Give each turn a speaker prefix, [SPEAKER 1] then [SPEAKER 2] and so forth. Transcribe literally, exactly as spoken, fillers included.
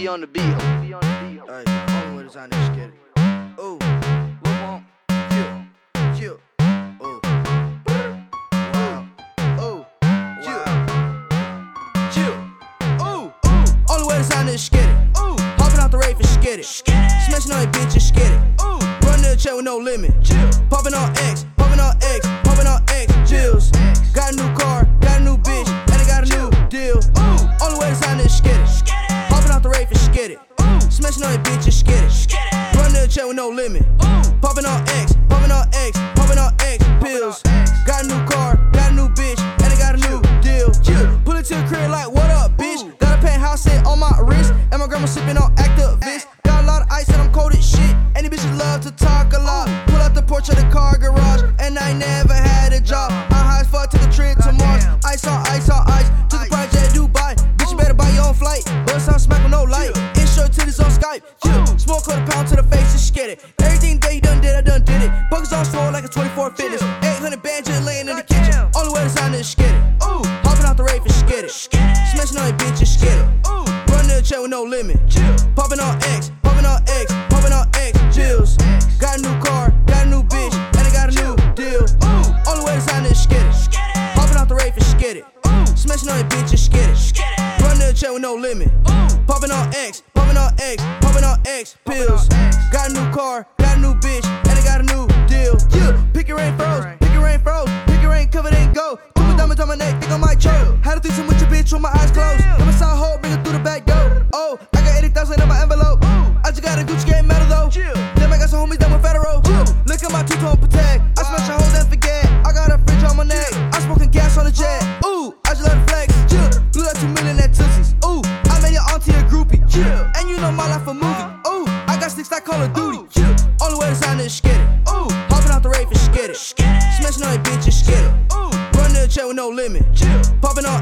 [SPEAKER 1] be on the beat. Be on the beat.
[SPEAKER 2] Hey, only way to sign this shit. Ooh, what want? Chill, chill. Ooh, wow. Ooh, chill, chill. Ooh, ooh. Only way to sign this shit. Ooh, hopping out the rave for skid it. Smashing on that bitch and skid it. Ooh, running the check with no limit. Chill, popping on X, popping on X, popping on X. Chills. Got a new car, got a new bitch, and I got a new deal. Ooh, only way to sign this skid it. Hopping out the rave for skid it. Smashing on that bitch and skid it. Running the check with no limit. Popping on X, popping on X, popping on X pills. Got a new car, got a new bitch, and I got a new deal. Pull it to the crib like, what up, bitch? Got a penthouse set on my wrist, and my grandma sipping on Actavis. Got a lot of ice and I'm cold as shit. And these bitches love to talk a lot. Pull out the porch of the car garage, and I never had a job. I'm high as fuck, took a trip to Mars. Ice on ice on ice, took the project Dubai. Bitch, you better buy your own flight. Bust out smack with no light. Insert titties on Skype. Yeah. Smoke quarter pound to the face and skid it. Everything that you done did, I done did it. Buckets on swole like a twenty-four fitness. eight hundred bands just laying in the kitchen. Only way to sign this skid it. Ooh, hopping out the rave and skid it. Smashing on that bitch and skid it. Ooh, running the check with no limit. Popping on X, popping on X, popping on X. Chills. Got a new car, got a new bitch, and I got a new deal. Ooh, only way to sign this skid it. Hopping out the rave and skid it. Smashing on that bitch and skid it. Running the check with no limit. Popping on X, popping on X, popping on X pills. Got a new car, got a new bitch, and I got a new deal. Yeah, pick your rain froze, pick your rain froze, pick your rain covered ain't go. Put my diamonds on my neck, think I might choke. Had a threesome with your bitch with my eyes closed. Got my side hole, bring it through the back door. Oh, I got eighty thousand in my envelope. I just got a Gucci game medal though. Then I got some homies that went federal. Look at my two-tone Patek. I smash a hoes and forget. I got a fridge on my neck. I'm smoking gas on the jet. Ooh, I just let it flex. Blew that two million at Tootsies. Ooh, I made your auntie a groupie. And you know my life a movie. Ooh, I got sticks like Call of Duty. Only way to sign this skid it. Ooh, hopping out the rave and skid it. Smashing on that bitch and skid it. Ooh, running the check with no limit. Popping on